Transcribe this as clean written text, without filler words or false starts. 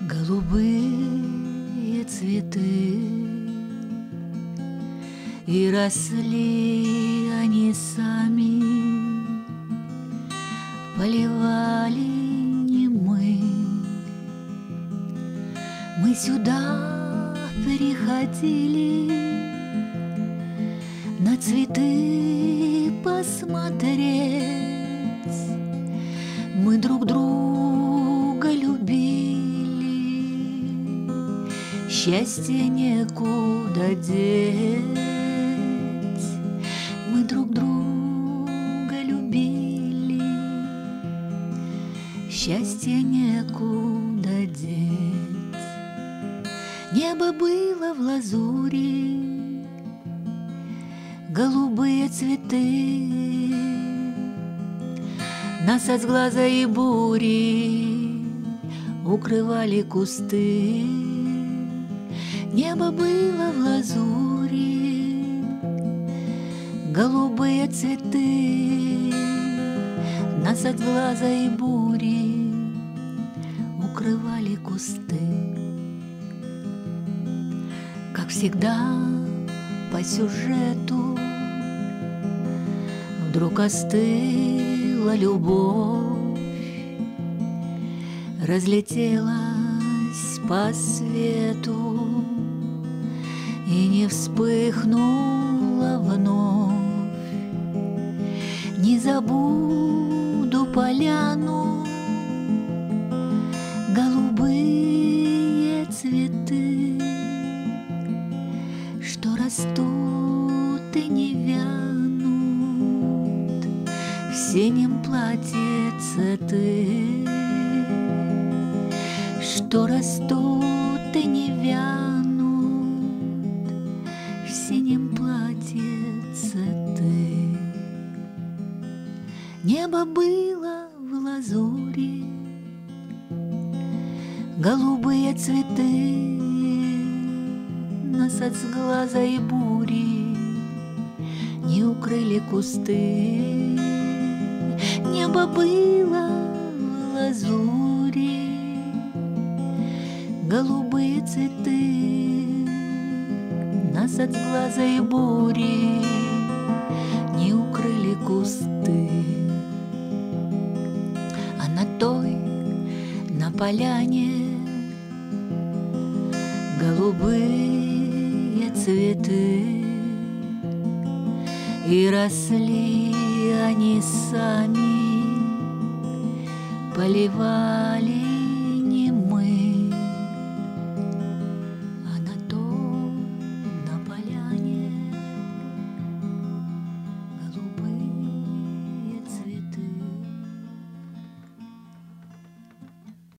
Голубые цветы, и росли они сами, поливали не мы. Мы сюда приходили на цветы посмотреть. Мы друг друга любили, счастье некуда деть. Мы друг друга любили, счастье некуда деть. Небо было в лазури, голубые цветы нас от сглаза и бури укрывали кусты. Небо было в лазури, голубые цветы нас от сглаза и бури укрывали кусты. Как всегда по сюжету вдруг остыла любовь, разлетелась по свету и не вспыхнула вновь. Не забуду поляну, голубые цветы, что растут и не вянут в синем платьице ты, что растут и не вянут в синем платьице ты. Небо было в лазури, голубые цветы нас от сглаза и бури не укрыли кусты. Небо было в лазури, голубые цветы нас от сглаза и бури не укрыли кусты. А на той, на поляне, голубые цветы, и росли они сами, поливали